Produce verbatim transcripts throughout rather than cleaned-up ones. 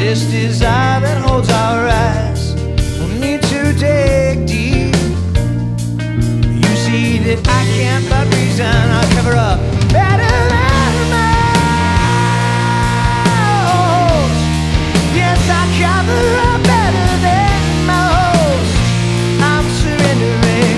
this desire that holds our eyes. No need to dig deep. You see that I can't but reason. I'll cover up better than most. Yes, I cover up better than most. I'm surrendering.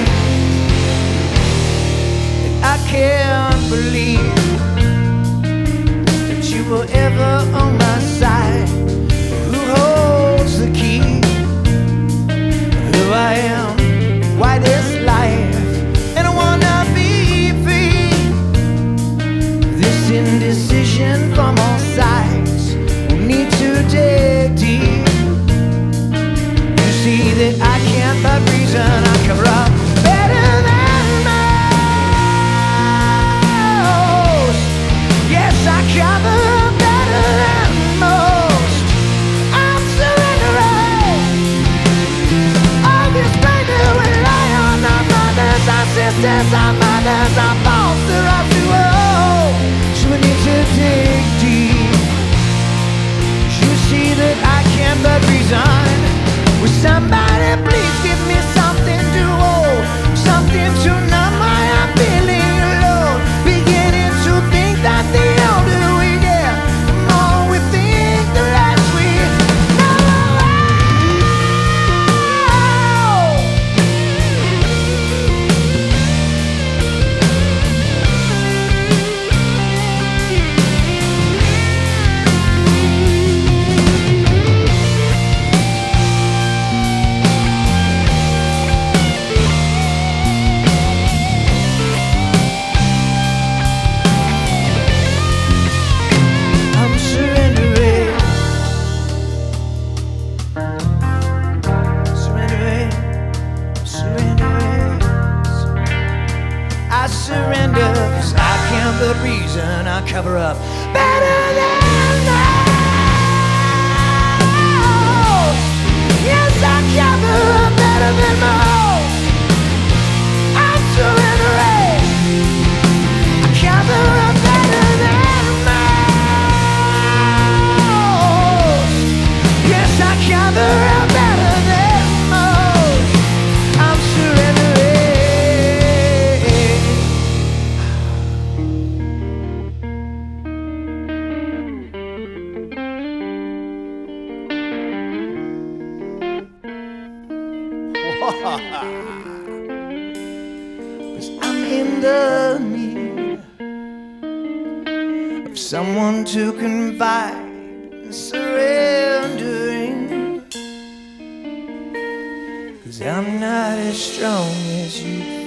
I can't believe that you were ever on my side. Who holds the key? Who I am, why this life, and I wanna be free. This indecision from all sides will need to dig deep. You see that I can't but reason. I cover up better than most. Yes, I cover up better than most. I'm surrendering. All this pain that we lie on our brothers, our sisters, our mothers, our foster us to owe. So we need to dig deep. You see that I can't but resign. Will somebody please give me something to hold, something to numb my I'm feeling alone. Beginning to think that the older we get, the more we think, the less we know. I'm surrendering. Surrendering. Surrendering. I surrender, 'cause I can't but reason. I cover up better than most. Yes, I cover up better than most. I'm surrendering. I cover up better than most. Yes, I cover up better than most. I'm surrendering. Cause I'm in the need of someone to confide in, surrendering. Cause I'm not as strong as you